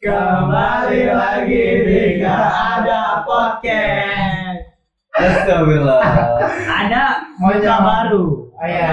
Kembali lagi di Gak Ada Podcast. Astagfirullah. Ada muka baru. Oh iya.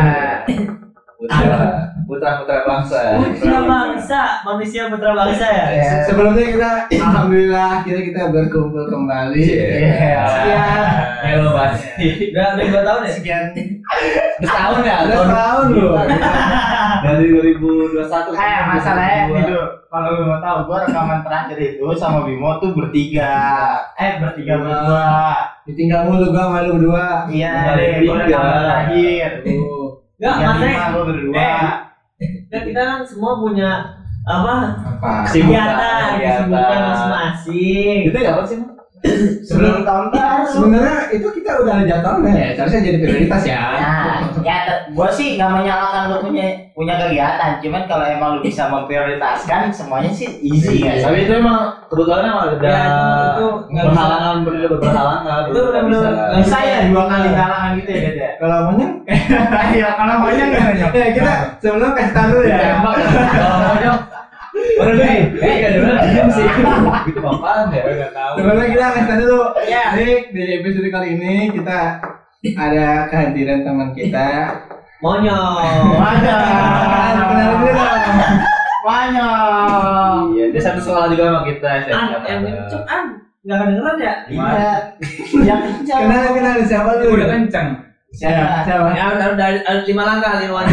Putra bangsa. Putra bangsa, manusia putra bangsa ya. Sebelumnya kita alhamdulillah kita berkumpul kembali. Sekian. Halo pasti. Udah 2 tahun ya. Sekian Setahun ya. tahun loh. Dari 2021. Masalahnya itu kalau lu mau tahu gua rekaman terakhir itu sama Bimo tuh bertiga berdua. Ditinggal mulu gua sama lu berdua. Iya, gua rekaman terakhir. Enggak, maksudnya gua berdua. Kan kita kan semua punya apa? Kesibukan masing-masing. Itu apa sih? Sebelum tahun baru. Sebenarnya itu kita udah ada jadwalnya ya, seharusnya jadi prioritas ya. Gua sih nggak menyalahkan lu punya kegiatan, cuman kalau emang lu bisa memprioritaskan semuanya sih easy ya. Tapi itu emang kebetulan emang ada itu nggak berhalangan berhalangan. Itu benar-benar Nggak bisa ya 2 kali halangan gitu ya Dede. Kalau maunya, Iya, kalau maunya nggak ya kita sebelum kasih tahu dulu ya. Tembak ya. Kalau maunya Baru nih, gak ada diem sih. Gitu apaan ya? Gak tahu. Sebelumnya kita kasih tahu dulu. Ya. Jadi di episode kali ini kita ada kehadiran teman kita. Monyong. Kenalin dulu dong. Banyak. Iya, dia satu sekolah juga sama kita. Yang kenceng nggak kedengeran ya? Iya. Yang kencang. Kenalin siapa lu? Udah kenceng. Siapa? Ya ada 5 langkah.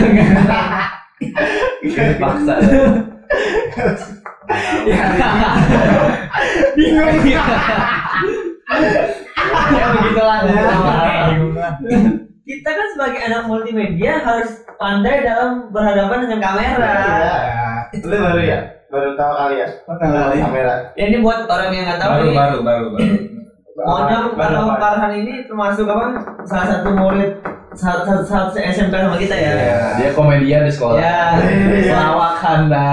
Paksa. Bingung. Ya begitulah. Kita kan sebagai anak multimedia harus pandai dalam berhadapan dengan kamera. Lu baru ya? Baru tahu kali ya? Kamera. Ya, ini buat orang yang nggak tahu nih. Baru. Monyong atau Farhan ini termasuk apa? Salah satu murid satu SMP sama kita ya. Dia komedian di sekolah. Ya. Lawak Handa.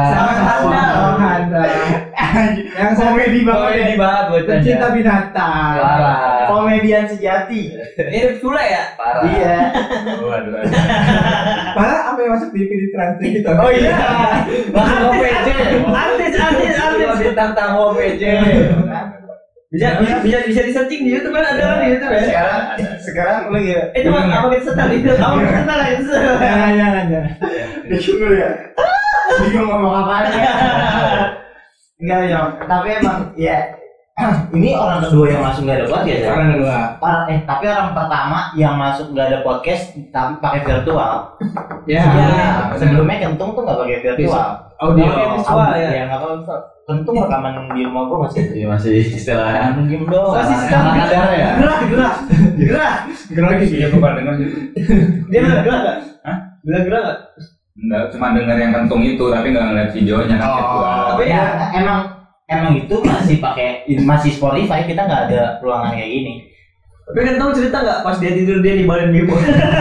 Yang Komedi banget. banget buat pencinta binatang. Parah. Komedian sejati. Mirip Sule ya? Parah. Iya. Waduh. Malah apa yang masuk di video transit gitu. Oh iya. Langsung OPJ. Artis. Bintang tamu OPJ. Bisa di searching di YouTube kan ada di YouTube ya. Sekarang lu ya. Cuma apa kita setel itu? Apa kita setel itu? Jangan. Bingung lu ya. Bingung ngomong apaan ya. Enggak ya, tapi emang ya ini orang kedua yang masuk nggak ada podcast ya. Orang kedua. Tapi orang pertama yang masuk nggak ada podcast tapi pakai virtual. Ya. Sebelumnya Kentung tuh nggak pakai virtual. Audio. Visual ya. Ya nggak apa-apa. Kentung rekaman di rumah gua masih. Iya masih istilah. Diem doang. Masih sistem Kadar ya. gerak. Grogi sih. Iya, bukan denger gitu. Dia bilang gerak nggak? Hah? Bilang gerak nggak? Enggak, cuma denger yang kentung itu tapi enggak ngeliat videonya kan virtual. Tapi Ya emang itu masih Spotify, kita nggak ada ruangan kayak gini. Tapi kan tahu cerita nggak pas dia tidur dia di badan Bimo?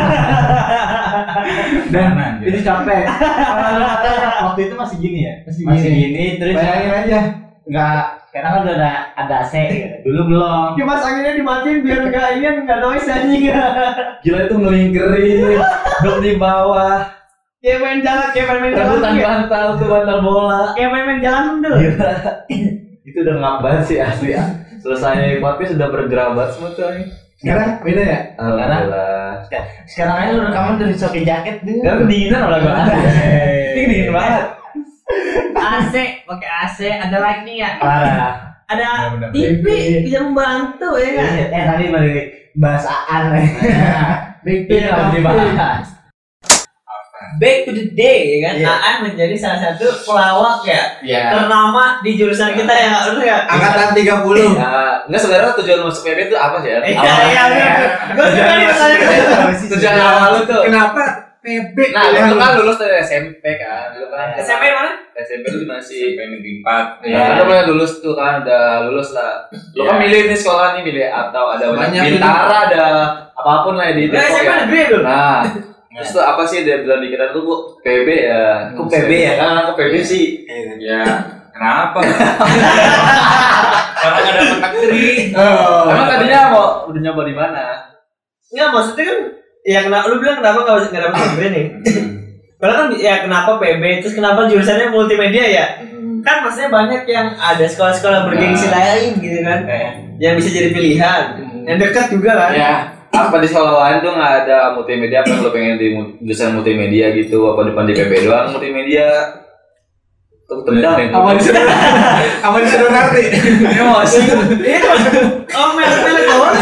Dan Jadi capek. Waktu itu masih gini ya, Masih gini terus Bayangin aja. nggak, karena kan udah ada AC gitu. Dulu belum. Kipas anginnya dimatiin biar nggak noise anjing. Gila itu ngelingkerin. Dok di bawah. Kayak main jalan Rebutan bantal tuh bantal bola. Kayak main jalan dulu. Gila. Itu udah ngap banget sih asli ya. Selesai podcast sudah bergerabat semua tuh. Sekarang beda ya? Alhamdulillah. Sekarang aja lu rekaman dari pakai jaket dulu. Kan kedinginan orang gua. Ini dingin banget. AC, pakai AC, ada lightning ya. Parah. Ada Benar-benar. TV bisa membantu ya kan. Tadi balik bahasaan. Big Ini harus dibahas. Back to the day ya kan. Iya. Aan menjadi salah satu pelawak ya. Iya. Ternama di jurusan kita ya, betul nggak? Angkatan 30. Enggak sebenarnya tujuan masuk PB itu apa sih ya? Iya. Gue suka nih pertanyaan. Tujuan awal lu tuh. Kenapa PB? Nah, lu kan lulus dari SMP kan. Lu kan SMP mana? SMP lu masih negeri 4. ya, udah mulai lulus tuh kan, udah lulus lah. Lu kan milih nih sekolah nih, milih atau ada Banyak Bintara, ada apapun lah di Nah, Depok SMP ya. negeri dulu. Nah, terus tuh apa sih dia bilang dikira lu kok PB ya? Kok PB ya? Kan aku PB sih. Ya, kenapa? Karena enggak dapat negeri. Emang tadinya mau udah nyoba di mana? Enggak, maksudnya kan ya kenapa lu bilang kenapa enggak dapat negeri nih? Padahal kan ya kenapa PB terus kenapa jurusannya multimedia ya? Kan maksudnya banyak yang ada sekolah-sekolah bergengsi lain gitu kan. Yang bisa jadi pilihan. Yang dekat juga kan. Ya. Apa di sekolah lain tuh nggak ada multimedia? Apa lo pengen di jurusan multimedia gitu? Apa di PB doang multimedia? Tuh tendang. Apa disuruh ngerti? Emosi. Oh, melek doang.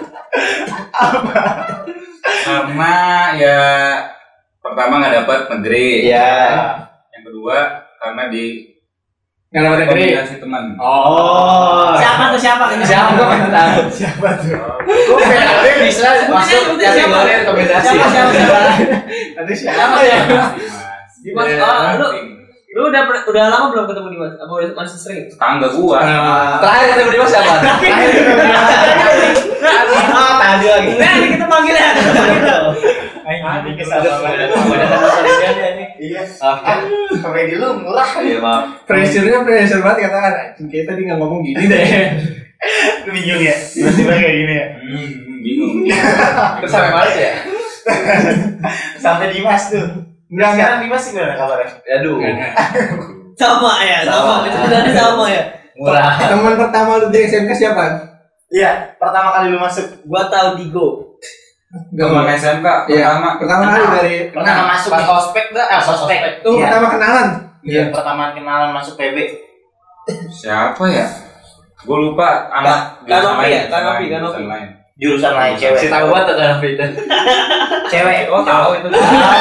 Karena ya pertama nggak dapat negeri. Iya. Yang kedua karena di Nggak dapat negeri. kombinasi teman. Oh. Siapa tuh siapa? Siapa gua nggak tahu. Siapa tuh? Kok PB bisa masuk kategori rekomendasi? Siapa? Nanti siapa ya? Dimas. Oh, lu udah lama belum ketemu Dimas? Apa udah masih sering? Tetangga gua. Terakhir ketemu di mana siapa? Tadi lagi. Nah, ini kita panggil ya. Nanti kesalahan. Iya. Komedi lu murah. Iya maaf. Pressure banget katakan. Kita tadi nggak ngomong gini deh. Lu bingung ya? Tiba-tiba kayak gini ya? Bingung. Terus sampai mana ya? Sampai Dimas tuh. Enggak. Sekarang Dimas gimana kabarnya? Aduh. Sama ya, sama. Itu sebenarnya sama ya. Murah. Teman pertama lu di SMK siapa? Iya, pertama kali lu masuk. Gua tahu Digo. Teman SMK Iya. Pertama kali dari Pertama masuk Pas nih. ospek dah. Ospek. Itu Iya. pertama kenalan. Iya, pertama kenalan masuk PB. Siapa ya? Gua lupa anak Kanopi ya? jurusan Kanopi, lain, Kanopi. jurusan lain. Jurusan lain cewek. Si tahu banget kan Vita. Cewek. Oh tahu itu.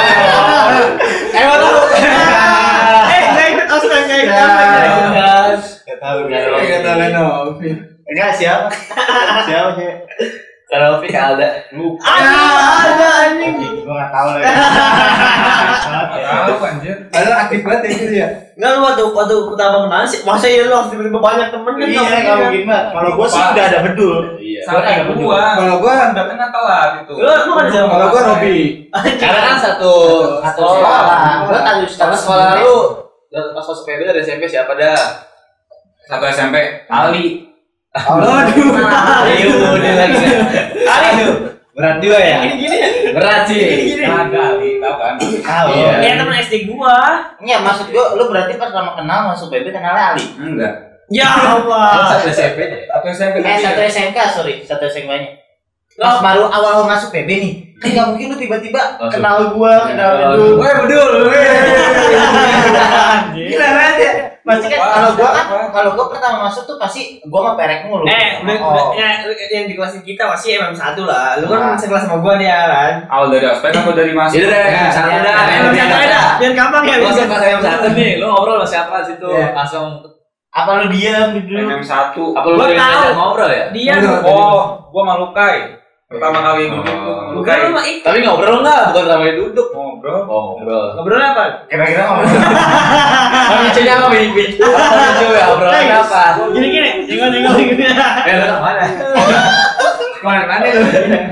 Enggak ikut ospek kayak gitu. Gak tahu Enggak tahu kan Novi. Enggak siapa? Siapa cewek? Kalau Vika ada. Ada anjing. Gue gak tahu lagi. Tahu anjir. Padahal aktif banget ya gitu ya. Enggak lu waktu pertama kenalan sih, masa iya lu harus tiba-tiba banyak temen kan? Iya, nggak kalau mungkin. gimana? Kalau gue sih udah ada bedul. Iya. Gua ada bedul. Gua. Kalau gua Udah kena telat itu. Lu kan sama kalau gua Robi. Karena kan satu Sekolah. Gue tadi Karena sekolah lu pas masuk PB dari SMP siapa dah? Satu SMP Ali. Aduh. Ayo udah lagi. Aduh. Berat juga ya. Gini ya. Berat sih. Kagak Ali, tahu kan? Tahu. Iya. Ya temen SD gua. Enggak, maksud gue, lu berarti pas lama kenal masuk PB kenalnya Ali. Enggak. Ya Allah. Satu SMP deh. Satu SMP. Satu SMK, sorry, satu SMK-nya. Pas baru awal masuk PB nih, kan nggak mungkin lu tiba-tiba Langsung. kenal gua, kenal lu. Weh bedul. Gila banget ya. Pasti kan kalau gua pertama masuk tuh pasti gua mah perek mulu. Udah yang di kelas kita pasti MM1 lah. Lu kan sekelas sama gua dia kan. Awal dari ospek atau dari masuk? Itu deh. Satu dah. MM1 aja. Biar gampang ya. Lu pas MM1 nih, lu ngobrol sama siapa di situ? Langsung Apa lu diam dulu? MM1. apa lu Gua dari tahu. diajak ngobrol ya? Dia Oh, gua malukai. Pertama kali duduk tuh bukan lu mah ikut. Tapi ngobrol enggak? Bukan sama yang duduk. ngobrol. Oh, ngobrol. Ngobrolnya apa? Kira-kira ngomong. Pemicunya apa, Bi? Pemicu ya, obrolan apa? Gini-gini. Jengol-jengol gini. Lu kemana? Mana lu?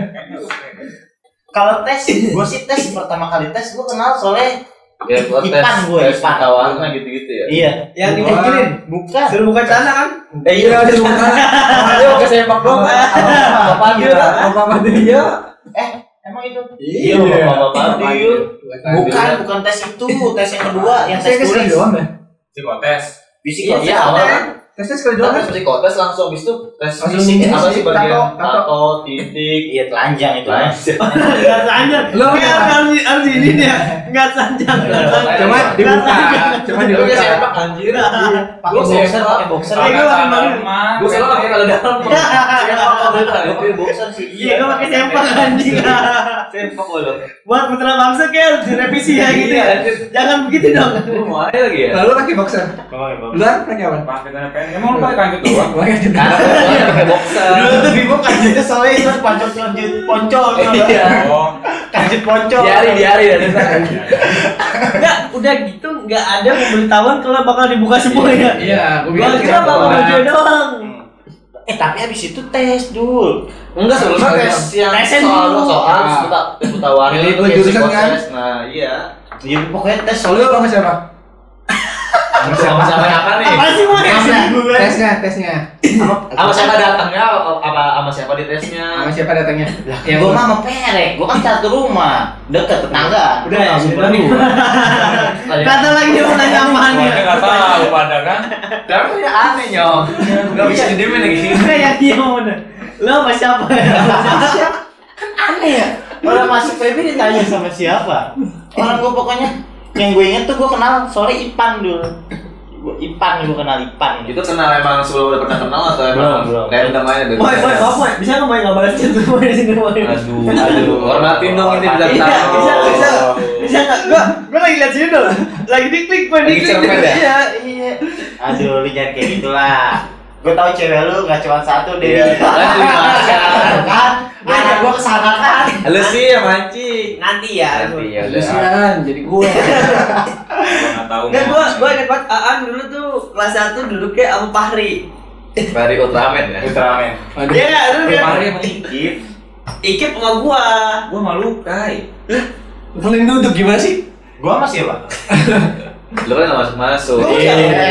Kalau tes, gua sih tes pertama kali tes gua kenal soalnya Ya, buat tes. Ipan gue, Tes Ipan. tawaran gitu-gitu ya. iya. Yang diginin. Bukan. Suruh buka celana kan? Iya, ada bukan. Ayo ke sepak dong. Bapak dia. Bapak dia. Emang itu? Iya, bapak dia. Bukan tes itu, tes yang kedua yang tes Saya tulis. sekali doang deh. Psikotes. Fisik Iya, awal kan. Tesnya sekali doang. Tapi psikotes langsung habis itu tes Langsung fisik apa fisik, sih bagian tato. tato, titik, Iya, telanjang itu. Enggak sanjang. Lu harus ini dia. Enggak sanjang. Cuma dibuka. Cuma Lu dibuka. sepak anjir. Pakai Gua boxer, pakai boxer. Iya, gua pakai baru. Gua selalu pakai kalau dalam. Gua pakai boxer sih. Iya, gua pakai sempak anjing. Sepak lu. Buat putra bangsa kayak direvisi ya gitu ya. Jangan begitu dong. Lu mau aja lagi ya? Lalu pakai boxer. Gua pakai boxer. Lu kan pakai apa? Pakai celana pendek. Emang lu pakai kancut doang? Pakai juga. Karena pakai boxer. Dulu tuh bibuk kanjutnya soalnya itu kanjut poncol. Iya. Oh. Kanjut poncol. Di hari dari Enggak, udah gitu enggak ada pemberitahuan kalau bakal dibuka semua ya. Iya, gua Gua kira bakal baju doang. Tapi habis itu tes dulu. Enggak sebelumnya tes yang Tesin soal dulu. soal kita tawarin Pilih itu dua kayak jurusan kan? psikotes. Nah, iya. Iya pokoknya tes Soalnya lu sama siapa? Sama-sama apa nih? Apa sih mau Sama gue. Tesnya. Sama siapa datangnya? Apa sama siapa di tesnya? Sama siapa datangnya? Ya gua mah sama Perek, gua kan satu rumah, deket tetangga. Udah ya, udah nih. Kata lagi dia mau nanya apaan Gua ya? nggak tahu pada kan. Tapi ya aneh nyong. Gak bisa didiemin lagi. Kayak dia mau nanya. Lo sama siapa? Aneh ya. Orang masuk PB ditanya sama siapa? Orang gua pokoknya yang gue inget tuh gua kenal sore Ipan dulu. Ipan, gua kenal Ipan Itu kenal emang sebelum udah pernah kenal atau emang Belum. random aja dari Boy, maaf boy, bisa nggak main nggak balas chat boy di sini boy? Aduh, hormatin dong ini bisa Iya, tahu. bisa nggak? Gua lagi lihat sini dong, lagi diklik boy, Lagi diklik. cerpen ya? Iya. Aduh, lu jangan kayak gitulah. Gue tahu cewek lu gak cuma satu deh. Iya. Kan? Nanya gue kesana kan. Lu sih yang mancing. Nanti ya. Nanti ya Lu udah. sian, jadi gue. Gua nggak tahu. Kan gua inget banget Aan dulu tuh kelas 1 duduknya sama Fahri. Dari Ultraman ya. Ultraman. Dia nggak dulu dia. Fahri sama Ikip. Ikip sama gua. Gua malu kai. Paling duduk gimana sih? Gue sama siapa? Lu kan nggak masuk. Gua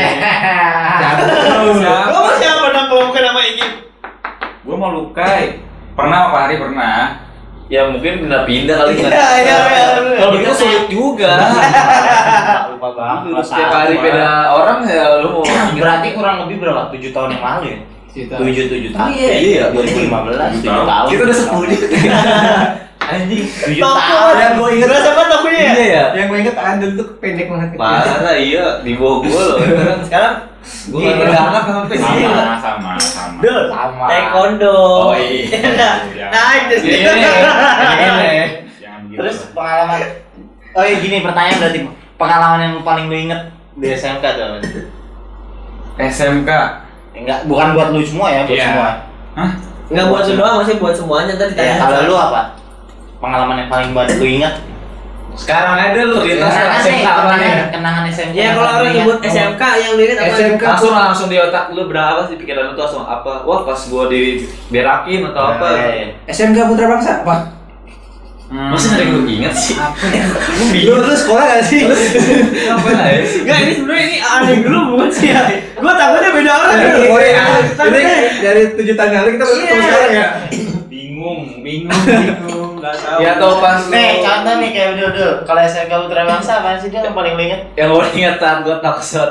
masih apa dong kalau bukan nama Ikip? Gua mau lukai. Pernah apa hari pernah? Ya mungkin pindah-pindah kali kan. Iya. Kalau begitu sulit juga. Lupa banget. Lu setiap hari beda orang ya lu mau. Berarti kurang lebih berapa? 7 tahun yang lalu ya? 7 tahun. Iya. 2015, 7 tahun. Kita udah 10 anjing. 7 Toko. tahun. Yang gue inget Berasa banget tokonya ya? Iya ya. Yang gue inget Andel tuh pendek banget. Parah iya di bawah gua loh. Sekarang Gua enggak ngerti sampai sini. Sama. Dul, Sama. taekwondo. Oh iya. Naik dari situ. Ini. Jangan gitu. Terus pengalaman. Oh iya gini pertanyaan berarti pengalaman yang paling lu inget di SMK tuh apa? SMK. Enggak, bukan buat lu semua ya, buat Iya. semua. Hah? Enggak buat lu doang, masih buat semuanya tadi Ya, kalau lu apa? Pengalaman yang paling buat lu inget? Sekarang ada lu lintas Kenangan SMK apa nih? Kenangan SMK. Ya kalau orang nyebut SMK yang lu inget apa? SMK. Langsung di otak lu berapa sih pikiran lu tuh langsung apa? Wah pas gua diberakin atau apa? SMK Putra Bangsa, apa? Masa ada yang lu ingat sih? Lu sekolah gak sih? Apa lah ya? Enggak, ini sebenarnya ini aneh dulu bukan sih ya. Gua takutnya beda orang. Oh iya, ini dari 7 tahun lalu kita baru ketemu sekarang ya. Bingung. Enggak tahu. Ya atau pas Nih, contoh nih kayak udah. Kalau SMK Putra Bangsa apaan sih dia yang paling lu inget? yang gua ingat saat gua taksot.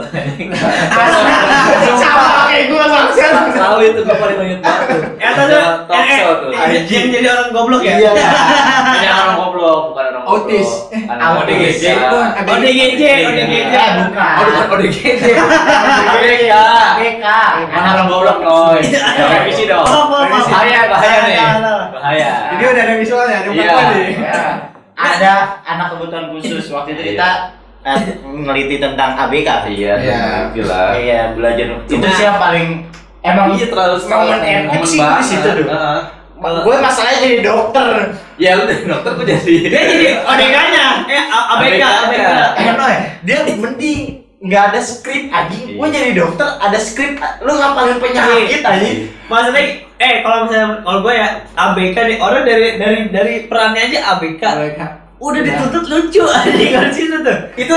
Sama kayak gua bangsa. Tahu itu gua paling ingat banget tuh. Ya tadi Taksot tuh. yang jadi orang goblok ya? Iya. Ini orang goblok, bukan orang goblok. Autis. Anak ODGJ. ODGJ, ODGJ. Bukan. Oh, bukan ODGJ. BK. BK. Anak orang goblok, coy. Revisi dong. Bahaya nih. Bahaya. Ini udah ada visualnya, ada Iya. empat nih. Ada anak kebutuhan khusus waktu itu kita meneliti tentang ABK. Iya, Iya. gila. Iya, belajar. Itu sih yang paling emang Iya terlalu momen epic sih di situ tuh. Gue masalahnya jadi dokter. Ya lu dari dokter gua jadi. Dia jadi ODK-nya. ABK. Dia mending nggak ada skrip anjing. Gue Iya. jadi dokter ada skrip. Lu ngapalin penyakit anjing. Maksudnya kalau misalnya kalau gue ya ABK nih orang dari perannya aja ABK. Udah dituntut lucu anjing kan situ tuh. Itu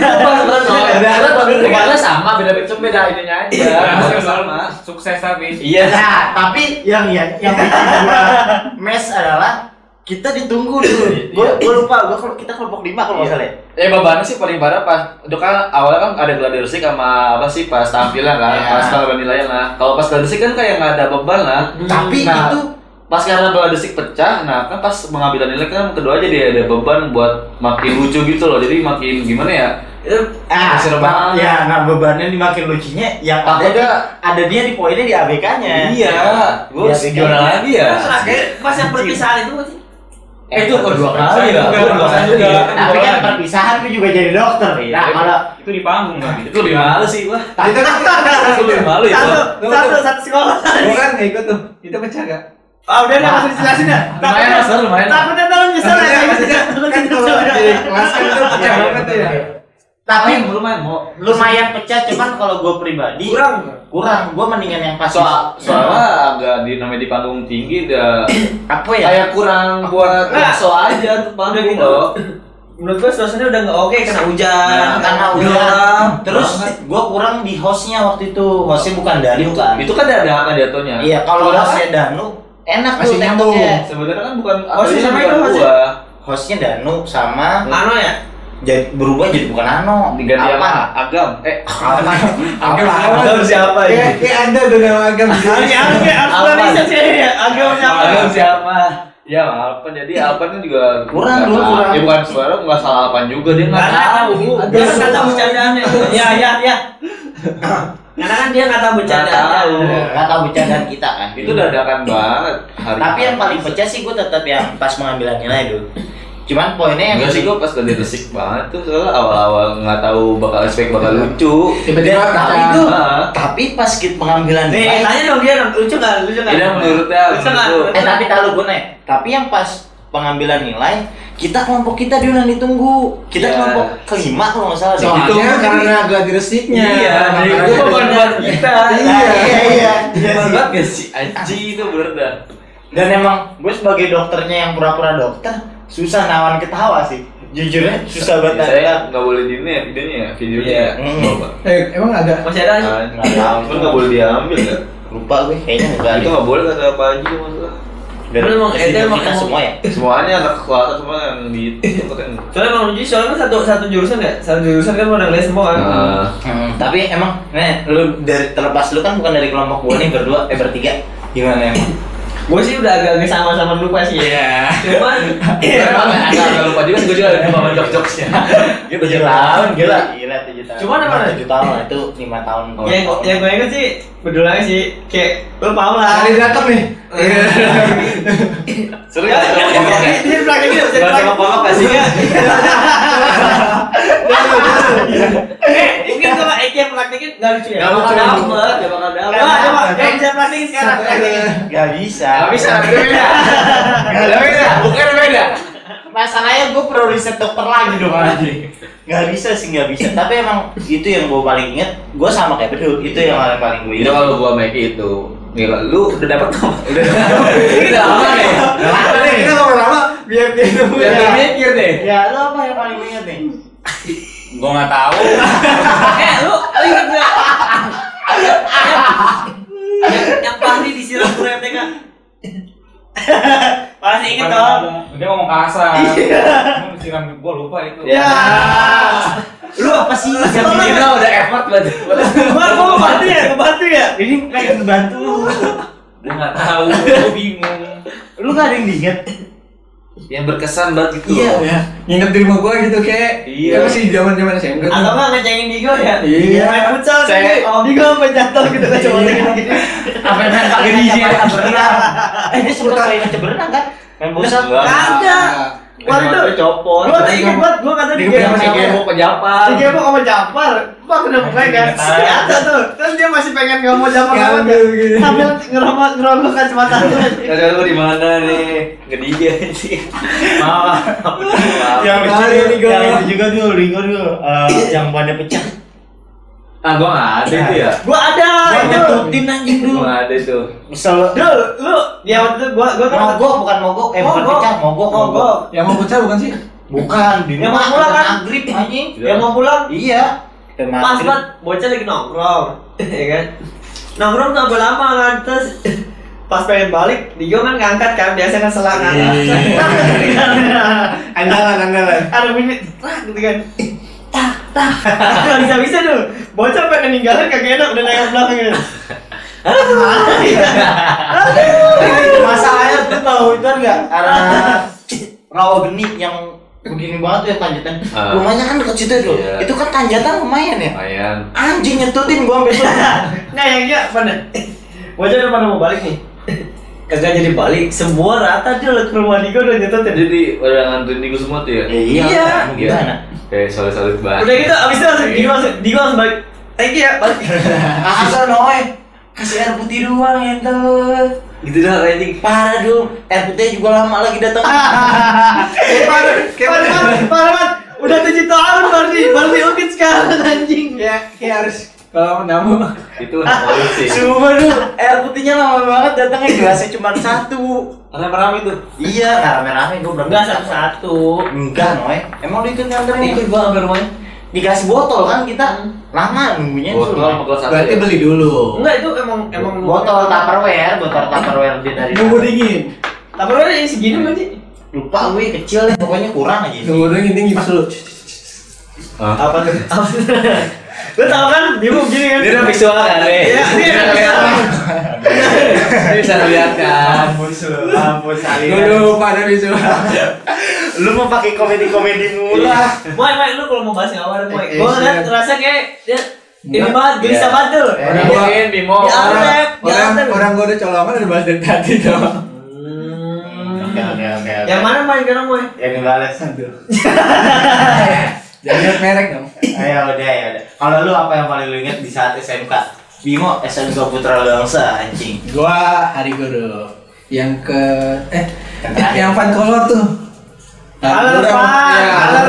beda sama, beda ininya aja. Sama. Sukses tapi. Iya. Nah, tapi yang bikin gua mes adalah kita ditunggu dulu. Gua lupa, kita kelompok 5 kalau nggak salah ya. Bebannya sih paling parah pas itu kan awalnya kan ada gladi resik sama apa sih pas tampilan kan, Iya. pas kalau penilaian lah. Kalau pas gladi resik kan kayak nggak ada beban lah. Tapi Nah, itu pas karena gladi resik pecah, nah kan pas pengambilan nilai kan kedua aja dia ada beban buat makin lucu gitu loh. Jadi makin gimana ya? Seru banget. ya, nah bebannya dimakin lucunya yang ada dia di poinnya di ABK-nya. Iya. Gue Di ABK-nya. gimana lagi ya? Pas yang perpisahan itu sih. Itu dua kali ya. Dua kali juga. Tapi kan perpisahan gue juga jadi dokter. Nah, kalau Itu di panggung kan. Itu lebih malu sih gua. Kita kan Itu lebih malu itu. Satu sekolah. Gue kan nggak ikut tuh. Kita pecah gak? Ah udah masih dijelasin ya. Lumayan mas, lumayan. Takutnya terlalu nyesel ya. Kan kalau di kelas kan itu pecah banget tuh ya. tapi lumayan mau. lumayan pecah, cuman kalau gue pribadi kurang. Gue mendingan yang pas Soalnya agak namanya di panggung tinggi udah apa ya? kayak kurang buat Nah. so aja untuk panggung gitu. loh. menurut gua suasananya udah nggak oke karena hujan. Karena hujan. Terus gua kurang di hostnya waktu itu. Hostnya bukan Danu kan? Itu kan dadakan jatuhnya. Iya, kalau hostnya Danu enak tuh Masih nyambung. temboknya. Sebenarnya kan bukan Hostnya sama itu, bukan hostnya. gua. Hostnya Danu sama Ano ya? jadi berubah jadi bukan Ano. Diganti sama Agam. Agam siapa ya? Kayak ada tuh nama agam. Agam ya? Agam siapa? Agam siapa? Ya Alpan, jadi Alpan kan juga Kurang, nggak dulu, salah. kurang. Ya bukan sebenarnya nggak salah Alpan juga, dia nggak tahu. Dia kan nggak tahu bercandaannya. Ya. Karena kan dia nggak tahu bercandaannya. Nggak tahu bercandaan kita kan. Itu dadakan banget. Tapi yang paling pecah sih gue tetap yang pas pengambilan nilai dulu. Cuman poinnya yang enggak sih, gue pas lagi resik banget tuh soalnya awal-awal nggak tahu bakal expect bakal lucu. Tiba-tiba itu. Tapi pas kita pengambilan Nih, nilai. tanya dong dia lucu nggak? Dia menurutnya Lucu nggak? gitu. Tapi tahu gue nih. Tapi yang pas pengambilan nilai kita kelompok kita dulu yang ditunggu. Kita Iya. kelompok kelima kalau nggak salah. Soalnya karena gladi resiknya. Iya, dari Makanya itu jadi- bukan buat kita. Iya. Bukan banget gak sih? Anjing itu bener dah. Dan emang gue sebagai dokternya yang pura-pura dokter susah nawan ketawa sih. Jujurnya susah banget. Saya nggak boleh di ini ya videonya. Iya. Emang agak Masih ada sih. Nggak tahu. Kan nggak boleh diambil kan? Lupa gue kayaknya enggak. Itu nggak boleh kata Pak Haji masalah. Dan Lu emang kita emang- semua ya. Semuanya anak kelas semua yang gitu katanya. Soalnya emang lucu, soalnya kan satu jurusan ya. Satu jurusan kan udah nilai semua kan. Nah, Tapi emang lu dari terlepas lu kan bukan dari kelompok gue nih bertiga. Gimana emang? Gue sih udah agak sama-sama lupa sih ya. Cuman emang agak lupa juga sih, gue juga lupa sama jok-jokesnya. Gitu 7 tahun gila 7 tahun. Cuman apa? 7 tahun lah itu 5 tahun. yang gue inget sih bedulanya sih kayak lu paham lah. kali datang nih. Seru Ya, dia belakang gitu, bisa Baca ngomong kasih ya. Mungkin kalau Eki yang praktekin nggak lucu ya? Nggak lucu. Nggak bakal dapet. Coba, yang bisa praktekin sekarang. Praktekin. Gak bisa. Gak bisa, beda. Gak beda, bukan beda. Masalahnya gue perlu riset dokter lagi dong anjing. Gak bisa sih, gak bisa. Tapi emang itu yang gue paling inget. Gue sama kayak Bedul. Itu yang paling gue Itu inget. kalau gua make itu. Gila, lu udah dapat tuh. Udah lama nih. Kita lama-lama biar dia nemu Udah ya. mikir deh. Ya lu apa yang paling inget nih? Gua nggak tahu. Lu inget nggak? Yang pasti disiram guru MTK. Pasti inget dong. Dia ngomong kasar. Mau disiram gua lupa itu. Ya. Lu apa sih? Kita udah effort berarti. Gua ngebantu ya. Ini pengen bantu. Gua nggak tahu. Gua bingung. Lu gak ada yang diinget? Yang berkesan banget gitu. Iya. Ya, nginget di rumah gua gitu kayak Iya. masih zaman-zaman SMP. Atau nggak ngecengin Digo ya? Iya. Main futsal Saya- sih. Digo sampai jatuh gitu kan cuma gini. Apa yang pakai DJ berenang? Dia sempet kayak ngecek berenang kan? Main bosan. Kagak. Waktu itu copot. gua inget banget, gua kata di Yang game masih game penjapar. di game mau Japar, gua kena mukanya kan, ada tuh, terus dia masih pengen nggak mau Japar Ngambil gitu. sambil ngerokok kacamata tuh. Kagak lu di mana nih? Ngediga sih. Yang lucu Kali ini gua. yang itu juga tuh, Ringo tuh, yang bannya pecah. Ah, gua nggak ada itu ya. Gua ada Gua itu. nyetutin anjing Gua dulu. nggak ada itu. Misal Dul, lu dia waktu itu gua kan mogok bukan mogok, bukan pecah, mogok. Yang mau pecah bukan sih? Bukan, di Yang rumah mau pulang kan? maghrib anjing. yang mau pulang. Iya. Pas banget, bocah lagi nongkrong, ya kan? Nongkrong tuh agak lama kan, terus pas pengen balik, Digo kan ngangkat kan, biasa kan selang ngangkat. Andalan. Ada bunyi, gitu kan. Gak bisa tuh, bocah pengen ninggalin kagak enak, udah nengok belakangnya. Masalahnya tuh tahu itu enggak arah rawa geni yang begini banget tuh yang tanjatan. Rumahnya kan dekat situ tuh. Iya. Itu kan tanjatan lumayan ya. Lumayan. Anjing nyetutin gua sampai Nah yang dia pada, bocah udah pada mau balik nih. Kagak jadi balik, semua rata dia ke rumah Digo udah nyetutin. Jadi udah ngantuin Digo semua tuh ya. Iya. Gimana? Kayak solid-solid banget. Udah gitu, abis itu langsung Digo langsung balik. Thank you ya, balik. Asal noy. Kasih air putih doang entot. Gitu dah anjing. Parah dong. Air putihnya juga lama lagi datang. Parah, udah 7 tahun baru di ukit sekarang anjing. Kayak harus Kalau namu Itu polisi. Sumpah lu, air putihnya lama banget datangnya gelasnya cuma satu. Rame-rame itu. Iya, rame-rame gue belum. Enggak satu-satu. Enggak, Noy. Emang lu ikut nganterin? Ikut gua sampai rumahnya. Dikasih botol kan kita. Lama nunggunya itu. Botol sama kelas 1. berarti beli dulu. Enggak, itu emang Botol Tupperware dia dari Nunggu sana. dingin. Tupperware yang segini kan sih? Lupa gue kecil deh, pokoknya kurang aja. Nunggu dingin pas dulu. Apa tuh? Lu tau kan, bingung gini kan? Dia udah visual kan, Iya, iya. Dia bisa lihat kan. Ampun Dulu pada visual. Lu mau pakai komedi murah. Moy, lu kalau mau bahas nggak apa-apa, Moy. Eh, Gua ngeliat siap. ngerasa kayak dia ini Enggak. banget, gelisah banget tuh. Orang Bimo, gua- Bimo. Ya, Orang Outlet. orang gua udah colongan udah bahas dari tadi tuh. Oke. Yang mana Moy sekarang, Moy? Yang dibales. Jangan lihat merek dong. Ayo udah. Kalau lu apa yang paling lu ingat di saat SMK? Bimo SMK Putra Bangsa anjing. Gua hari guru yang ke Yang terakhir. yang fan color tuh. Color gua udah- Fan, iya. color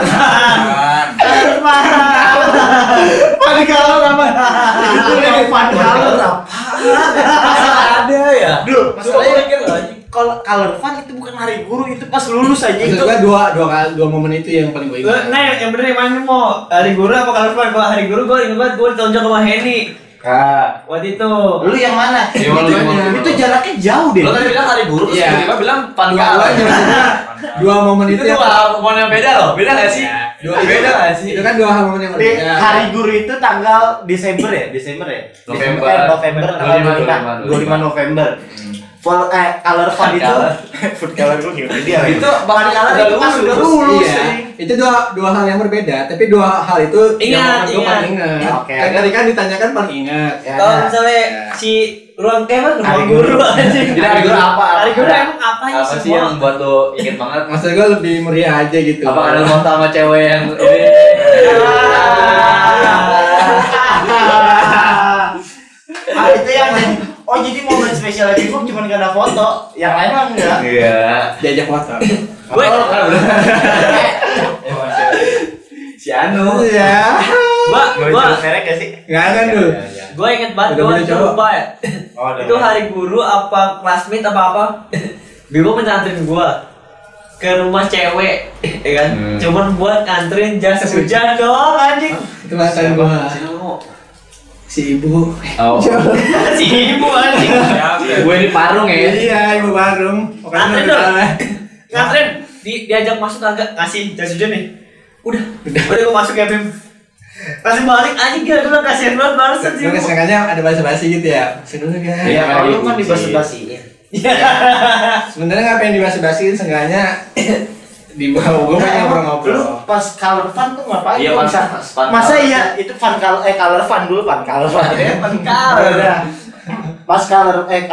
Paling kalau apa? Itu yang fun color apa? Ada ya. Duh, Masalahnya kalau color fun itu bukan hari guru, itu pas lulus aja Maksud itu. gua dua momen itu yang paling gua ingat. Nah, yang bener yang mana mau? Hari guru apa kalau Fan? Kalau hari guru gua ingat banget gua ditonjok sama Henny. Waktu itu. Lu yang mana? Iya, lu yang mana? Itu jaraknya jauh deh. Lo tadi bilang hari guru, terus Iya. tiba-tiba bilang pan Dua maksudnya dua momen Itu itu yang dua momen yang beda loh, beda nggak sih? Beda nggak sih? itu kan dua hal momen yang Di berbeda. hari guru itu tanggal Desember ya? November. November tanggal 25 November. Color fun itu food color gue gimana dia? Itu Fun color udah itu pas udah lulus. lulus. Iya, itu dua hal yang berbeda, tapi dua hal itu yang Ingat, gua paling ingat. ingat. Oke. Kan tadi kan ditanyakan paling ingat. Ya, Kalau ada. misalnya Ya. si ruang Hari ruang guru. guru aja. Jadi hari guru apa? Hari guru emang apa Apa sih sih yang buat lo inget banget? Maksud gue lebih meriah aja gitu. Apa ada foto sama cewek yang ini? Itu yang oh jadi momen spesial lagi gue cuma karena foto, yang lain mah enggak. Iya. Diajak foto. Gue Si Anu. Iya. gua merek gak sih? Enggak kan dulu. gua inget banget Udah gua boleh coba. lupa ya. Oh, Itu hari guru apa classmate apa Bimo mencantin gua ke rumah cewek, ya kan? Cuman buat nganterin jas hujan doang anjing. Itu mantan gua. Si ibu. Oh. Si ibu anjing. Gue di Parung ya. Iya, ibu Barung. Nganterin dong. Nganterin diajak masuk agak ngasih jas hujan nih. Udah gua masuk ya Bim. Kasih balik anjing gila gua kasihan banget balasan sih. Lu kesengaja ada basa-basi gitu ya. Sebenarnya kan. Iya, kalau lu kan Gitu di sih. basa-basi ya. Sebenarnya ngapain dibasa-basiin sengaja di bawah gua pengen Lu ngobrol-ngobrol. pas color fun tuh ngapain? Iya, Lu pas- bisa fun masa color. iya itu color fun dulu color fun. Fun color. Udah. Pas color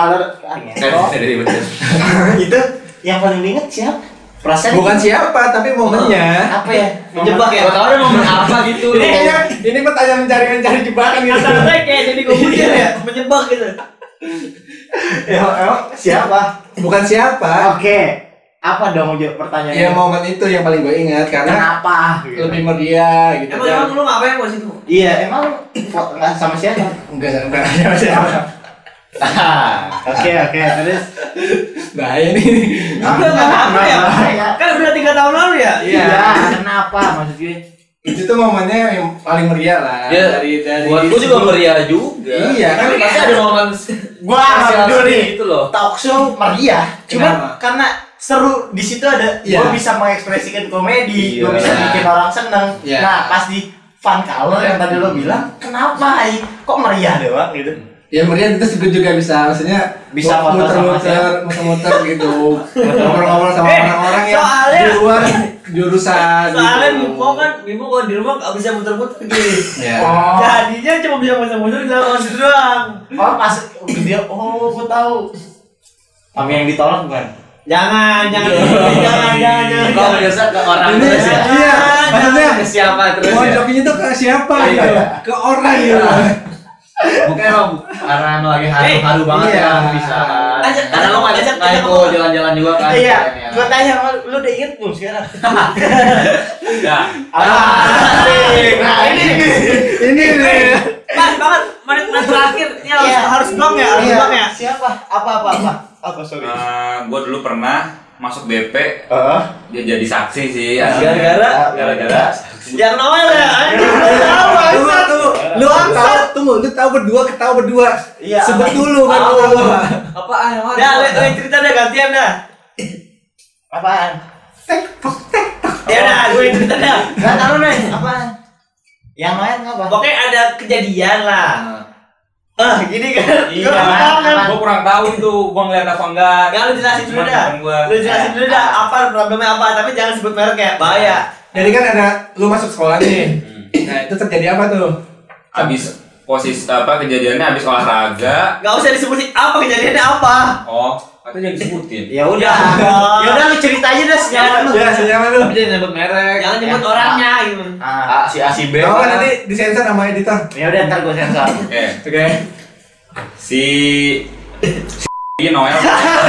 itu yang paling diinget siapa? Perasaan Bukan siapa, tapi momennya. apa ya? Menjebak ya. Gak tau ada momen apa gitu. Ini kayaknya ini pertanyaan mencari jebakan gitu. Kata-katanya kayak jadi komputer ya, menjebak gitu. Emang siapa? Bukan siapa. Oke. Apa dong jawab pertanyaannya? Ya momen itu yang paling gue ingat karena Kenapa? lebih meriah gitu. Emang lu ngapain gua situ? Iya, emang nggak sama siapa? enggak ada siapa. Oke, terus. Bahaya nih. Udah enggak apa ya? Bahaya. Kan udah 3 tahun lalu ya? Iya, kenapa maksud gue? Itu tuh momennya yang paling meriah lah. Ya, dari buat gue juga meriah juga. Iya, kan Tapi pasti ada momen Gua sama hasil nih gitu loh. talk show meriah. Cuman Kenapa? karena seru di situ ada Iya. gua bisa mengekspresikan komedi, gua Iya. bisa bikin orang seneng. Iya. Nah, pas di fun color yang tadi lo bilang, kenapa kok meriah doang gitu? Ya meriah itu juga bisa, maksudnya Bisa foto sama muter-muter gitu, ngobrol-ngobrol sama orang-orang yang soalnya- di luar jurusan. Soalnya gitu. Bimo kalau di rumah gak bisa muter-muter gini. Ya. Oh, Jadinya cuma bisa muter-muter di dalam situ doang. pas dia, gua tahu. Kami yang ditolak bukan? Jangan. Kau biasa ke orang Ini terus ya. iya, maksudnya Ke siapa terus mau ya? jokinya tuh ke siapa Iya. gitu, ke orang gitu. Mungkin emang karena emang lagi haru-haru banget iya. kan bisa. Ajak- Karena lo ajak- ngajak ajak- mau jalan-jalan juga kan. Iya, kayaknya. gua tanya sama lu, lu udah inget belum sekarang? Ya. Nah, ini Ini nih, Pas banget menit terakhir. Ini harus blok ya, harus blok ya. Siapa? Apa sorry. Gue dulu pernah masuk BP, dia jadi saksi sih. Gara-gara yang Noel ya, anjing tahu bangsat. Lu tahu ketawa berdua. Iya. Sebut dulu kan ketawa. Apaan? Dah, lu cerita dah gantian dah. Apaan? Ya dah, gue yang cerita dah. Enggak tahu nih, apaan? Yang lain apa? Pokoknya ada kejadian lah. Gini kan. Iya. Gue kurang tahu itu, gue ngeliat apa enggak. Enggak, lu jelasin dulu Cuman dah. temen gua. Lu jelasin dulu dah apa problemnya apa, tapi jangan sebut merek ya, bahaya. Jadi kan ada lu masuk sekolah nih. Nah, itu terjadi apa tuh? Abis posisi kejadiannya abis olahraga. Enggak usah disebutin apa kejadiannya apa. Oh, katanya disebutin. Ya udah. Ya udah lu cerita aja dah sejarah lu. Ya, sejarah lu. Tapi jangan nyebut merek. Jangan nyebut orangnya gitu. Si A si B. Oh, nanti disensor sama editor. Ya udah ntar gua sensor. Oke. Si Noel.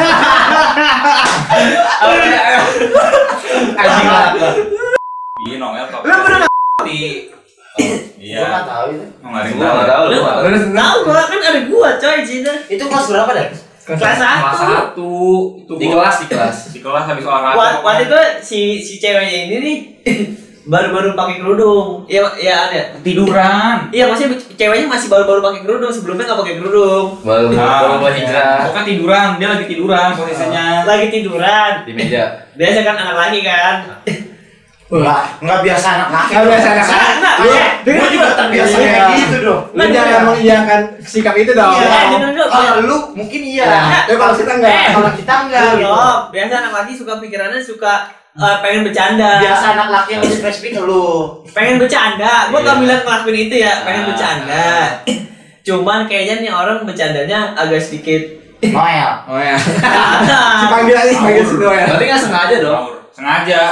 Anjing lah. Noel kok. Lu bener Iya. Gua enggak tahu itu. Nggak Gua nggak tahu. Lu nggak tahu. tahu gua kan ada gua coy Cina. Itu kelas berapa dah? Kelas 1. Kelas 1 itu Di kelas. di kelas habis olahraga. Waktu itu si ceweknya ini nih baru-baru pakai kerudung. Iya ada. Tiduran. Iya maksudnya ceweknya masih baru-baru pakai kerudung, sebelumnya nggak pakai kerudung. Baru hijrah Pokoknya tiduran, dia lagi tiduran posisinya. Lagi tiduran. di meja. Biasa kan anak laki kan. Enggak biasa anak laki. Enggak biasa anak laki. Enggak, Gua juga terbiasa Iya. kayak gitu dong. Lu jangan mengiyakan sikap itu dong. Iya, bener. Kalau lu mungkin iya. Tapi kalau kita enggak. Kalau kita enggak gitu. Belum. Biasa anak laki suka pikirannya suka pengen bercanda. Biasa anak laki yang lebih spesifik lu. Pengen bercanda. Gua nggak Iya. bilang ngelakuin itu ya, pengen bercanda. Cuman kayaknya nih orang bercandanya agak sedikit. Noel. Oh ya. Si panggil aja panggil si Noel. Berarti nggak sengaja dong. Sengaja.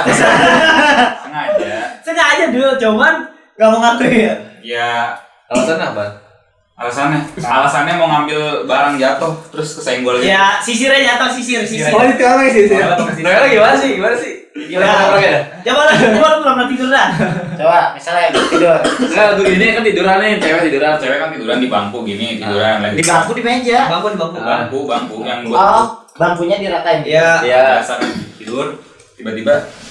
Sengaja dulu, cuman nggak mau ngaku ya. Ya, Alasan apa? alasannya mau ngambil barang jatuh terus kesenggol gitu. Ya, sisirnya jatuh, sisir. Oh, itu orang sih. Noel gimana sih? Gimana sih? Gimana orangnya? Coba lah, gua belum pernah tidur dah. Coba misalnya gua tidur. Enggak, tuh ini kan tiduran nih, cewek tiduran. Cewek kan tiduran di bangku gini, tiduran lagi. Di bangku di meja. Bangku. Bangku yang buat Oh, bangkunya diratain. Ya. Ya. biasa kan tidur tiba-tiba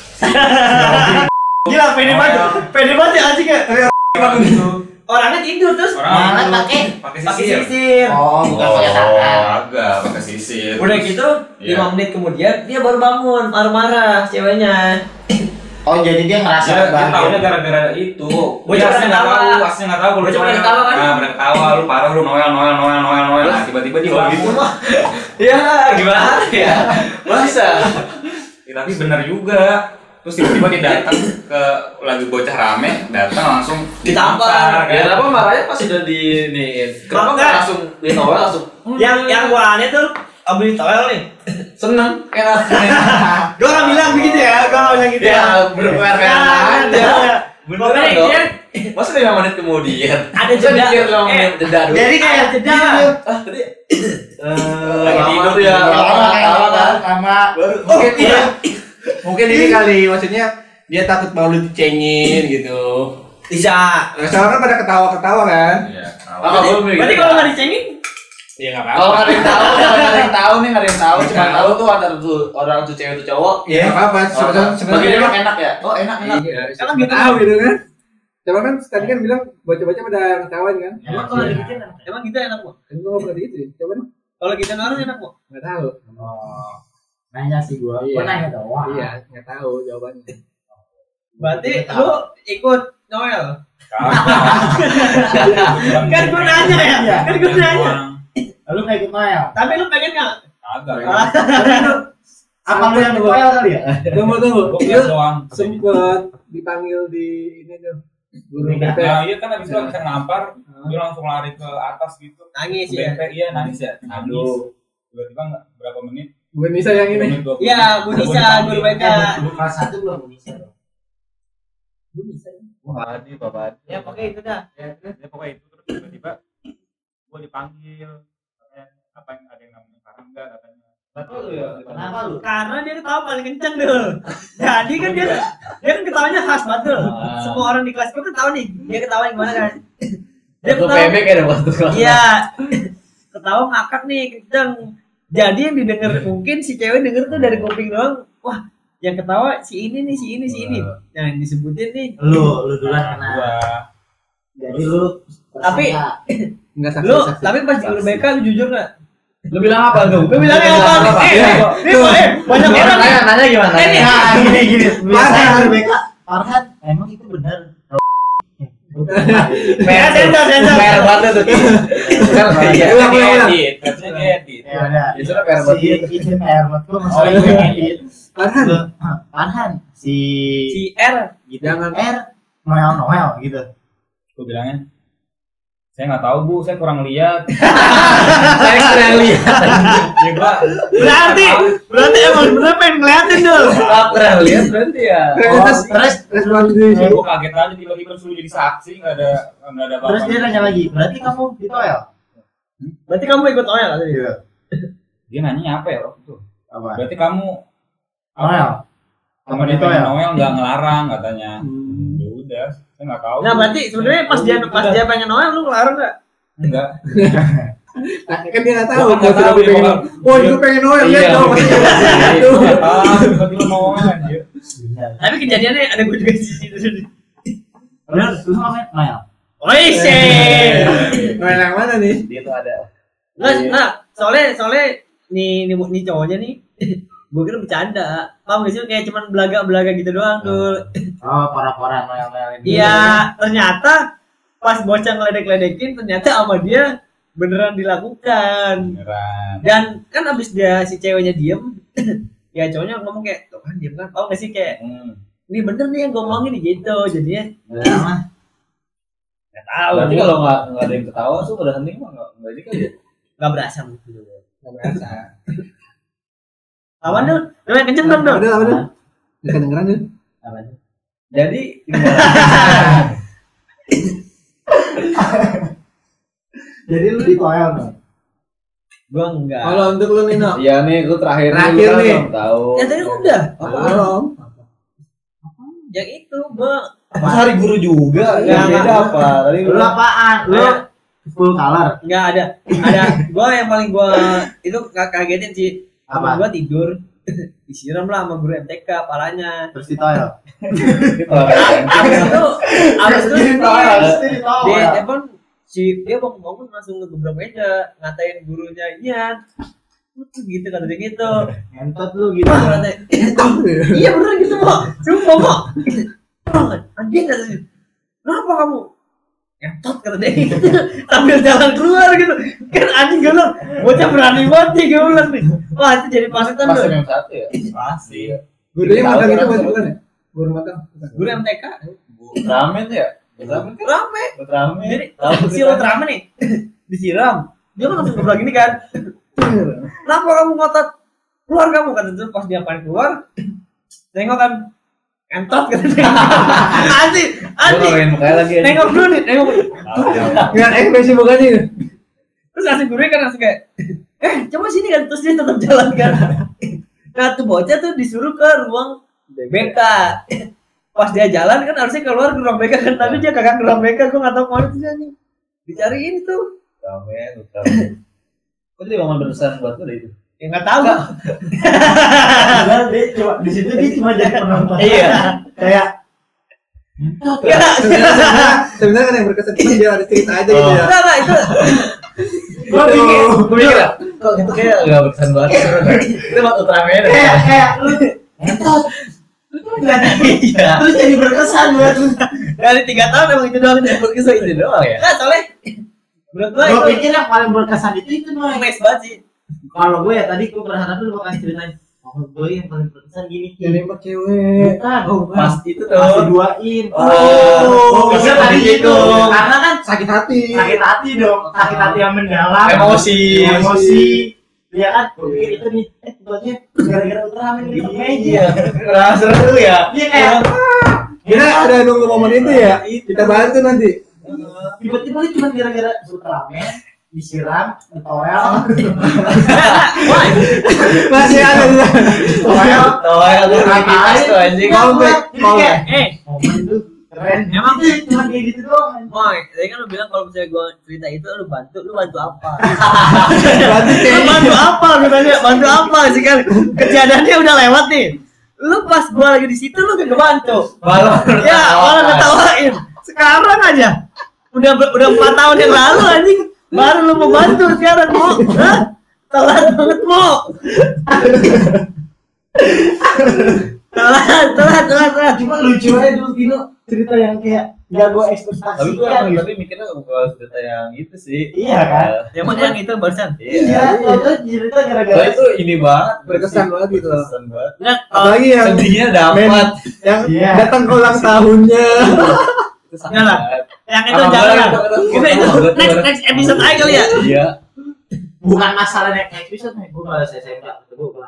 Gila, pede banget ya anjing ya. Orangnya tidur terus Malah pakai sisir. Oh, bukan pakai tangan. agak pakai sisir. Udah gitu, Iya. 5 menit kemudian dia baru bangun, marah-marah ceweknya. Oh, jadi dia ngerasa Dia bahagia. tahunya gara-gara itu. Bocah Dia aslinya nggak ketawa. tahu, aslinya nggak tahu. Bocah pada ketawa kan? Nah, pada ketawa, lu parah lu Noel. Nah, tiba-tiba dia bangun. Ya, gimana ya? Masa? Ya, tapi benar juga. Terus tiba-tiba dia datang ke lagi bocah rame, datang langsung Ditampar. Ya kenapa marahnya pas udah di ini? Kenapa nggak langsung di Noel langsung? Yang gua aneh tuh Abdi Toel nih. Seneng, enak. Gua nggak bilang begitu ya, gua nggak bilang gitu ya. berfair-fair aja. Pokoknya dong. dia Masa 5 menit kemudian? ada Saya jeda. mikir 5 menit jeda dulu. Jadi kayak jeda. Tadi Lagi lama tidur tuh ya. Lama kan? Sama. Mungkin iya. Mungkin ini kali maksudnya dia takut mau lu dicengin gitu. Bisa. Nah, soalnya kan pada ketawa-ketawa kan. Iya. Berarti kalau nggak dicengin, Ya enggak Kalau nggak ada yang tahu, nggak ada yang tahu nih, nggak ada yang tahu. Cuma tahu tuh antara tuh orang tuh cewek tuh cowok. Ya enggak apa-apa. Bagi Sebenarnya dia emang enak ya. Oh enak. iya. Emang gitu. Tahu gitu kan. Coba kan tadi kan bilang baca-baca pada ketahuan kan. emang kalau digituin, emang gitu enak kok. Kan gua enggak pernah gitu. Coba dong. Kalau gituin orang enak kok. Enggak tahu. Nanya sih gua. Iya. Gua nanya doang. Iya, enggak tahu jawabannya. Berarti lu ikut Noel. Kan gua nanya ya. Kan gua nanya. Lu kayak ikut Noel. Tapi lu pengen nggak? Agak. Apa lu yang di Noel kali ya? Tunggu. Gua Itu lihat doang. sempet dipanggil di ini tuh. Guru BP. Nah, iya kan habis itu bisa ngampar, dia langsung lari ke atas gitu. Nangis ya. BP iya nangis ya. Nangis. Tiba-tiba nggak berapa menit? Bukan bisa yang ini. menit, 20 Iya, menit. Bu Nisa, guru BK. Kelas 1 belum bisa dong. Belum bisa. Wah, di bapak. Ya pokoknya itu dah. Ya pokoknya itu terus tiba-tiba gua dipanggil. Apa yang ada yang namanya sekarang enggak katanya. Betul ya. Kenapa lu? Karena dia ketawa paling kenceng dulu. Jadi kan dia kan ketawanya khas banget tuh. Semua orang di kelas gue kan tahu nih dia ketawa gimana kan. Dia Itu ketawa. PB kayak ada waktu. Iya. Ketawa ngakak nih kenceng. Jadi yang didengar mungkin si cewek denger tuh dari kuping doang. Wah, yang ketawa si ini nih, si ini, si ini. Nah, yang disebutin nih. Lu duluan kena. Gua Jadi lu Tapi Enggak saksi. lu, tapi pas di guru BK lu jujur gak? Lu bilang apa tuh? Lu bilangnya apa? Banyak orang. nanya gimana? Ini. Gini. Farhan. Farhan, emang itu benar. Ya, sensor. PR banget tuh. Iya. Ulang. edit, katanya edit. Ya udah. Itu kan PR buat dia. Izin PR buat gua masalah Oh, iya. edit. Farhan. Farhan si Si R. Jangan R Noel gitu. Gua bilangnya, saya nggak tahu bu, saya kurang lihat. Saya kurang lihat. Ya gua Berarti emang bener pengen ngeliatin dulu. Kurang lihat berarti ya. Terus gua kaget aja tiba-tiba suruh jadi saksi, nggak ada apa-apa. terus dia nanya lagi, berarti kamu di toel? Berarti kamu ikut Noel tadi. Dia nanya apa ya waktu itu? Apa? Berarti kamu Noel. sama dia pengen Noel nggak ngelarang katanya. Ya udah, saya nggak tahu. Nah, berarti sebenarnya pas dia pengen Noel lu ngelarang enggak? enggak. kan dia enggak tahu. Gua nggak tahu, dia pengen. bakal- Oh, itu pengen Noel Iya. lihat dong. Tiba-tiba Noel anjir. Tapi kejadiannya ada gue juga di situ. Bener, lu sama Noel. Oi, Noel yang mana nih? Dia tuh ada. Nah, soalnya nih cowoknya nih gue kira bercanda. Paham gak sih kayak cuman belaga-belaga gitu doang tuh. Oh, para Noel ini. Iya, ternyata pas bocah ngeledek-ledekin ternyata sama dia beneran dilakukan. Beneran. Dan kan abis dia si ceweknya diem, ya cowoknya ngomong kayak, tuh kan diem kan, tau gak sih kayak, ini bener nih yang gue ngomongin nih gitu, jadinya nggak tahu. Berarti kalau nggak ada yang ketawa, tuh udah hening mah nggak jadi kan ya? Nggak berasa gitu. Nggak berasa. Awan dong, coba yang kenceng dong dong. Udah. Enggak kedengeran ya? Jadi, Jadi lu di toel nih. gue enggak. Kalau untuk lu Nino. Iya nih, gue terakhir Terakhir kan nih. belum tahu. Ya tadi udah. Belum. Yang itu gue Pas hari guru juga, Nggak, yang beda nggak. apa? Tadi Lu apaan? Lu full color. nggak ada. Gue yang paling gue itu kagetin sih. Sama Apa? gue tidur disiram lah sama guru MTK palanya. Terus di toel. Abis itu di toel. dia pun dia bangun langsung ngegebrak meja ngatain gurunya Ian. Gitu kata dia gitu. Entot lu gitu. Wah, kata, iya bener gitu Mo. Sumpah Mo. Anjing kata dia. Kenapa kamu? Entot kata dia gitu. Sambil jalan keluar gitu. Kan anjing gue bilang, bocah berani banget nih gue bilang nih. Wah itu jadi pasukan Pas tuh. yang satu ya? Pasti. Gurunya makan itu Tahu, bukan ya? Guru makan. Guru MTK Ramen ya? Ramen kan? rame. Ramen. Jadi si Ultraman nih disiram. Dia kan langsung geblak gini kan. Kenapa kamu ngotot? Keluar kamu kan itu pas dia panik keluar. Tengok kan. Entot kan. Anjing, Gue anjing. ngomongin mukanya lagi. Nengok dulu nih, nengok. Enggak ekspresi mukanya itu. Terus langsung gurunya kan langsung kayak, coba sini kan. Terus dia tetap jalan kan. Nah tuh bocah tuh disuruh ke ruang BK. Pas dia jalan kan harusnya keluar ke ruang BK kan. Tapi dia kagak ke ruang BK. Gue gak tau kemana tuh dia nih. Dicariin tuh. Ramen. Kok dia ngomong berpesan buat lu itu? Ya gak tau. Padahal dia cuma di situ dia cuma jadi penonton. Iya. Kayak Sebenarnya kan yang berkesan cuma dia ada cerita aja gitu ya. Enggak itu. gua bingung. Gue mikir, kok itu kayak gak berkesan banget. Itu buat Ultraman ya? Kayak lu entot. Iya. Terus jadi berkesan buat lu. Dari 3 tahun emang itu doang. Berkesan itu doang ya? Nah soalnya menurut gue Gua itu pikir yang paling berkesan itu Noel. nice banget sih. Kalau gue ya tadi gue berharap lu bakal ceritain. Oh gue yang paling berkesan gini. Yang nembak cewek. Bukan. Pas itu tuh. Pas diduain. Oh, bisa tadi gitu. Karena kan Sakit hati. sakit hati dong. Sakit hati yang mendalam. Emosi. Iya kan? Gue pikir itu nih. Tiba-tiba gara-gara Ultraman di meja. Rasa seru ya? Iya kayak. Kita ada nunggu momen itu ya. Kita bantu nanti. Tiba-tiba dia cuma gara-gara Ultraman disiram, ditoel, Masih ada toel, Toel tuh ngapain? tuh anjing. Nggak, Callback, jadi kayak, Eh, momen tuh Keren. Emang cuma kayak gitu doang. Moy, tadi kan lu bilang kalau misalnya gua cerita itu lu bantu apa? Berarti Lu bantu apa? Lu tanya bantu apa sih kan? Kejadiannya udah lewat nih. Lu pas gua lagi di situ lu gak ngebantu. Ya, malah ngetawain. Sekarang aja. Udah 4 tahun yang lalu anjing. Baru lu mau bantu sekarang, Mo. Hah? Telat banget, Mo. Telat. Cuma lucu aja dulu Gino cerita yang kayak gak gue ekspektasi. Tapi gue tapi mikirnya bukan cerita yang itu sih. Iya kan? Yang mana yang itu barusan? Iya. Itu cerita gara-gara itu ini banget berkesan banget gitu loh. berkesan banget. Nah, Apalagi yang Sedihnya dapat. yang Iya. datang ke ulang tahunnya. Itu Enggak lah. Yang itu Apa jangan. barang? Itu next episode aja kali ya. Iya. bukan masalah naik episode nih, gue malah SMK, gue pulang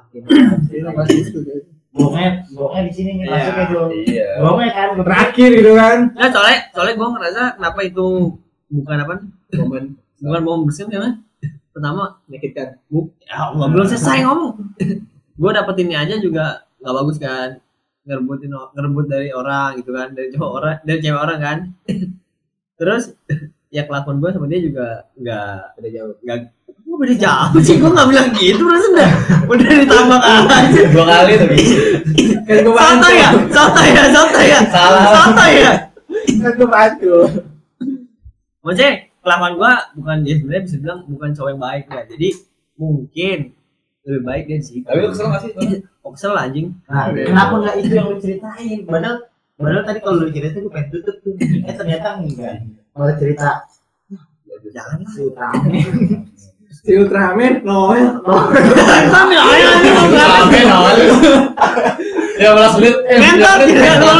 Gongnya di sini nih masuknya tuh. Iya. Gongnya kan Terakhir gitu kan. Nah, soalnya gue ngerasa kenapa itu bukan apa? Bukan bom bersin karena pertama Menyakitkan. ya Allah belum selesai ngomong. Gue dapetinnya aja juga nggak bagus kan, ngerebut dari orang gitu kan, dari cewek orang kan. Terus ya kelakuan gue sama dia juga nggak beda jauh sih, gue nggak bilang gitu, terus udah ditambah aja 2 kali tapi. Kan gue bantu. santai ya Kan gue bantu. maksudnya kelakuan gue bukan, ya sebenarnya bisa bilang bukan cowok yang baik ya, jadi mungkin lebih baik dia sih. Tapi lu kesel nggak sih? Kesel anjing. Nah, kenapa nggak itu yang lu ceritain? Padahal tadi kalau lu cerita gue pengen tutup tuh. Ternyata enggak. Malah cerita. Jangan lah. Si Ultraman Noel. Kan ya Sampai nol. Ya balas menit. mental tidak dulu.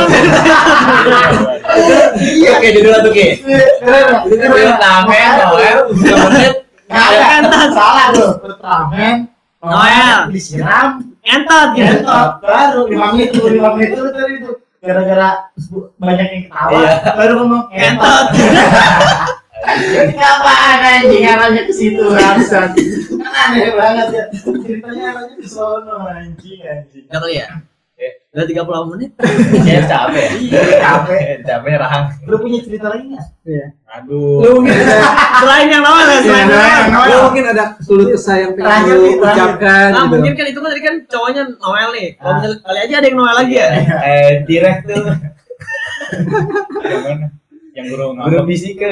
Iya kayak judul tuh kayak. Itu Ultraman Noel. Menit. Entot salah tuh. Ultraman Noel disiram. entot gitu. Entot baru 5 menit dulu tadi itu. Gara-gara banyak yang ketawa, Iya. baru ngomong entot. Kapan anjing arahnya ke situ bangsat. Kan aneh banget ya. Ceritanya arahnya ke sono anjing. Udah kali ya? Udah 30 menit. Saya capek. Capek rahang. Lu punya cerita lagi enggak? Aduh. Lu mungkin ada Selain yang Noel ya, selain Noel. lu mungkin ada sudut kesah yang pengen Terakhir lu nih, terakhir. ucapkan Nah, gitu. mungkin kan itu kan tadi kan cowoknya Noel nih. Kalau misalnya kali aja ada yang Noel lagi ya. Direct tuh. Yang mana? Yang guru Guru ngambek. fisika.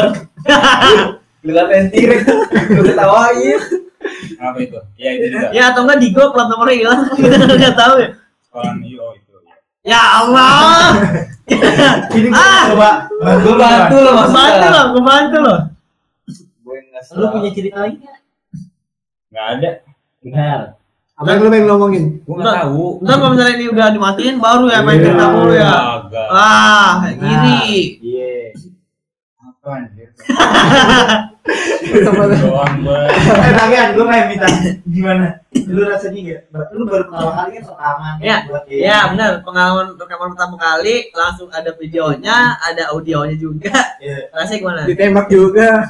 Lu ngapain direct tuh? Lu ketawain. Apa itu? Ya itu juga. Ya atau enggak Digo plat nomornya hilang. Kita enggak tahu ya. Sekolah IO itu. Ya Allah. Ini gua coba Gue bantu lo Gue bantu loh. Lu punya cerita lagi enggak? Nggak ada. Benar. Apa yang lu pengen ngomongin? Gue nggak tahu. Ntar kalau misalnya ini udah dimatiin baru ya main cerita mulu ya. Agak. Iri. Iya. Apa anjir? Sama Doang gue. Tangan gua main minta gimana? Lu rasanya enggak? Lu baru pertama kali kan rekaman Ya, buat ya benar. Pengalaman rekaman pertama kali langsung ada videonya, ada audionya juga. Iya. Rasanya gimana? ditembak juga.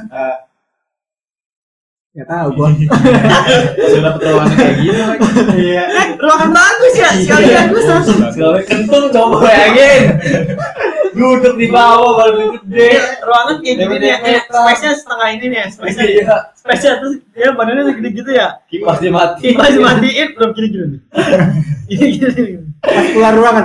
Nggak tahu gua. Sudah pertolongan kayak gini lagi. Iya. Ruangan bagus ya, sekalian gue langsung. Sekali kentung coba bayangin. Duduk di bawah baru gede. Ruangan kayak gini nih, space-nya setengah ini nih, space-nya. Iya. Space-nya terus dia badannya segede gitu ya. Kipas dimati. Masih matiin belum gini-gini nih. Gini-gini. Pas keluar ruangan.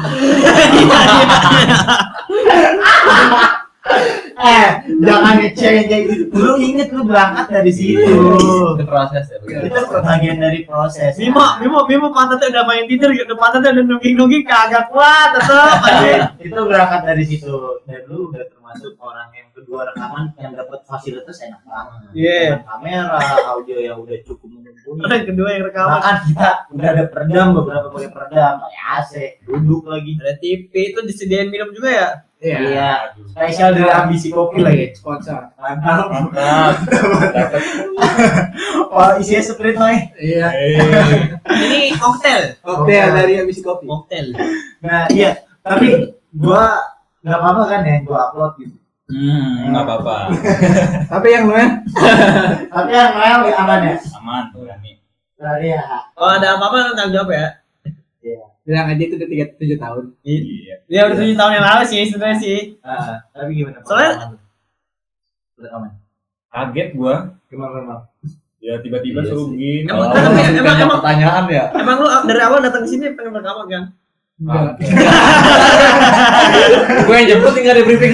Jangan ngecek kayak gitu. Lu inget lu berangkat dari situ. Itu proses ya. Itu bagian dari proses. Bimo pantatnya udah main tidur gitu, pantatnya udah nungging-nungging kagak kuat tetep aja. Itu berangkat dari situ. Dan lu udah termasuk orang yang kedua rekaman yang dapat fasilitas enak banget. Iya. Dengan kamera, audio yang udah cukup mumpuni. Orang kedua yang rekaman. Bahkan kita udah ada peredam, beberapa pakai peredam, kayak AC, duduk lagi. Ada TV itu disediain minum juga ya. Iya. Spesial dari ambisi kopi lagi. Sponsor. Mantap. Dapat. Wah, isinya sprite nih. Iya. Ini koktail. Oke, dari habis kopi. Koktail. Nah, iya. Tapi gua nggak apa-apa kan ya, gua upload gitu. Nggak apa-apa. Tapi yang Noel Tapi yang Noel aman ya. Aman, berani. Nah, iya. Kalau ada apa-apa lu tanggung jawab ya. Iya. Bilang aja itu udah 7 tahun. Iya. Ya udah 7 tahun yang lalu sih sebenarnya sih. Tapi gimana? Soalnya- Rekaman. Kaget gua. Gimana? Ya tiba-tiba Iya suruh sih. begini. Emang Oh, emang pertanyaan ya. emang lu dari awal datang ke sini pengen rekaman kan? Enggak. Gue yang jemput tinggal di briefing.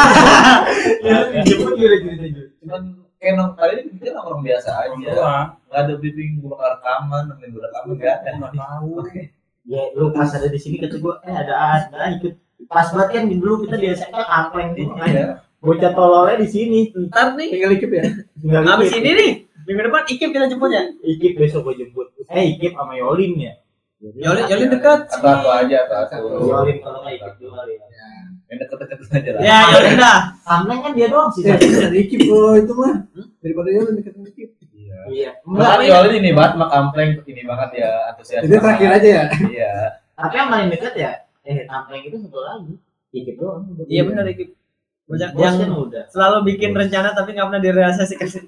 Jemput juga cerita. Cuman kayak kali ini kita nongkrong biasa aja. Doang. Gak ada briefing gue bakal rekaman, nemenin gue rekaman gak ada. Nggak tahu. Ya lu pas ada di sini kata gua ada ikut. Pas banget kan dulu kita di SMK kampleng tuh. Iya. Bocah tololnya di sini. Ntar nih Tinggal dikit ya. Tinggal habis Ikip. ini nih minggu depan Ikip kita jemputnya. Ikip besok gua jemput. Ikip sama Yolin ya. Yolin dekat. Atau aja atau Yolin kalau nggak Ikip juga ya. yang deket-deket aja lah. Ya Yolin dah. Kampleng kan dia doang sih. Dari Ikip bro itu mah. Daripada dia dekat Ikip. Iya. Enggak, Yolin ini banget mak kampleng ini banget ya antusias. Itu terakhir aja ya. Iya. Tapi yang paling dekat ya Kampleng itu satu lagi. Ikip doang. Iya benar Ikip. Bocah Bos yang kan udah. selalu bikin rencana tapi nggak pernah direalisasikan.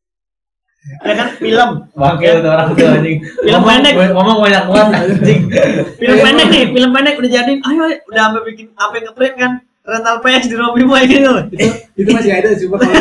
Ya kan film Bangke udah orang tua anjing. Film pendek. Ngomong banyak banget anjing. film pendek nih film pendek udah jadiin ayo udah sampai bikin apa yang ngeprint kan rental PS di Robby Boy gitu Itu masih ada cuma kalau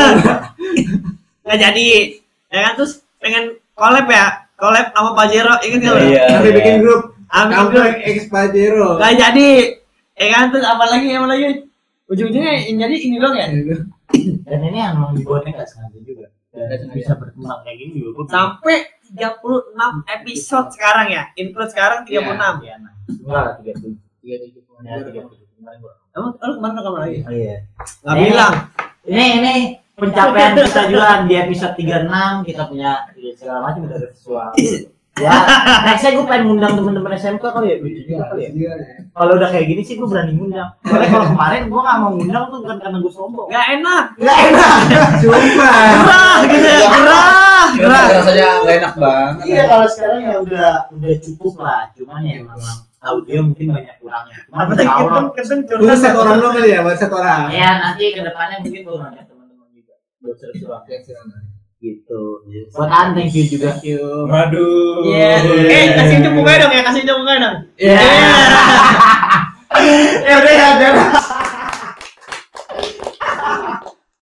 nggak jadi ya kan terus pengen collab sama Pajero inget nggak lo? Iya. sampai bikin grup Ambil Kampung X Pajero. nggak jadi ya kan terus apa lagi ujung-ujungnya yang jadi ini dong ya Dan ini emang dibuatnya nggak sengaja juga. Dan bisa berkembang kayak gini juga. Gua sampai 36 episode sekarang ya include sekarang 36 Iya, nah. Enggak, 37. 37. Ya, 37. Kemarin gua. emang lu kemana rekaman lagi Oh iya. nggak bilang Ini pencapaian kita juga di episode 36 kita punya segala macam dari visual. Ya, nextnya gue pengen ngundang temen-temen SMK kali ya, lucu juga kali ya. Kalau udah kayak gini sih gue berani ngundang. Soalnya kalau kemarin gue nggak mau ngundang tuh bukan karena gue sombong. nggak enak Nggak enak. Sumpah. gerah gitu ya gerah Rasanya nggak enak banget. Iya kalau sekarang ya udah cukup lah. Cuman ya memang audio mungkin banyak kurangnya. Cuman apa insya Allah. kesen Udah satu orang doang kali ya, baru satu orang. Ya nanti kedepannya mungkin gue ngajak teman-teman juga. Buat seru-seruan gitu. Buat An, thank you juga. Waduh. Iya. Kasih unjuk mukanya dong ya, kasih unjuk mukanya dong. Ya udah ya,